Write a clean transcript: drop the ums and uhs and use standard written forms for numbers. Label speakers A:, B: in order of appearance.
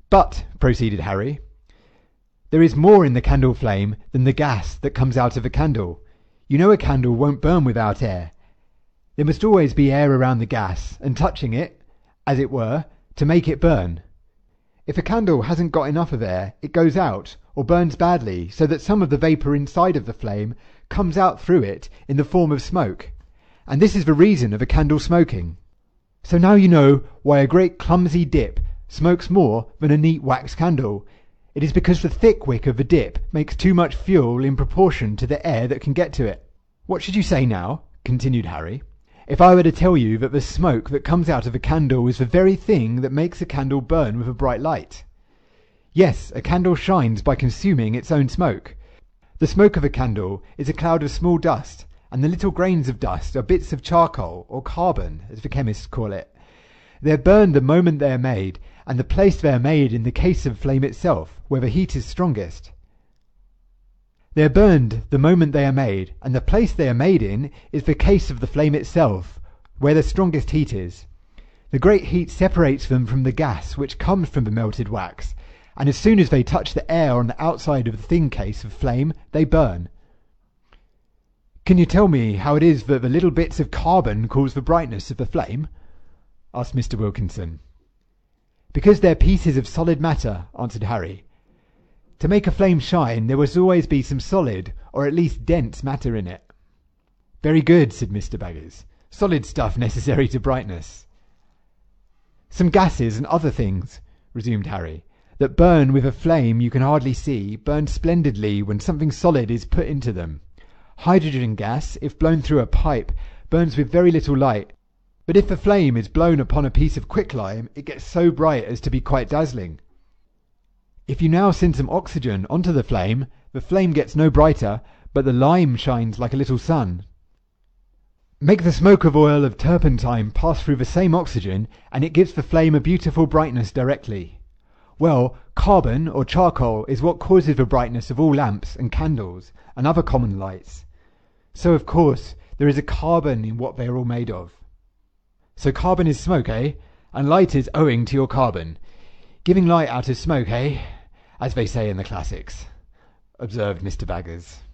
A: But, proceeded Harry, there is more in the candle flame than the gas that comes out of a candle. You know a candle won't burn without air. There must always be air around the gas, and touching it, as it were, to make it burn. If a candle hasn't got enough of air, it goes out, or burns badly, so that some of the vapour inside of the flame comes out through it in the form of smoke. And this is the reason of a candle smoking. So now you know why a great clumsy dip smokes more than a neat wax candle. It is because the thick wick of the dip makes too much fuel in proportion to the air that can get to it. What should you say now, continued Harry, if I were to tell you that the smoke that comes out of a candle is the very thing that makes a candle burn with a bright light? Yes, a candle shines by consuming its own smoke. The smoke of a candle is a cloud of small dust, and the little grains of dust are bits of charcoal, or carbon, as the chemists call it. They are burned the moment they are made, and the place they are made in the case of flame itself, where the heat is strongest. They are burned the moment they are made, and the place they are made in is the case of the flame itself, where the strongest heat is. The great heat separates them from the gas which comes from the melted wax, and as soon as they touch the air on the outside of the thin case of flame, they burn. Can you tell me how it is that the little bits of carbon cause the brightness of the flame? Asked Mr. Wilkinson. Because they're pieces of solid matter, answered Harry. To make a flame shine, there must always be some solid, or at least dense matter in it. Very good, said Mr. Baggers. Solid stuff necessary to brightness. Some gases and other things, resumed Harry, that burn with a flame you can hardly see, burn splendidly when something solid is put into them. Hydrogen gas, if blown through a pipe, burns with very little light, but if the flame is blown upon a piece of quicklime, it gets so bright as to be quite dazzling. If you now send some oxygen onto the flame gets no brighter, but the lime shines like a little sun. Make the smoke of oil of turpentine pass through the same oxygen, and it gives the flame a beautiful brightness directly. Well, carbon or charcoal is what causes the brightness of all lamps and candles and other common lights. So, of course, there is a carbon in what they are all made of. So carbon is smoke, eh? And light is owing to your carbon. Giving light out of smoke, eh? As they say in the classics, observed Mr. Baggers.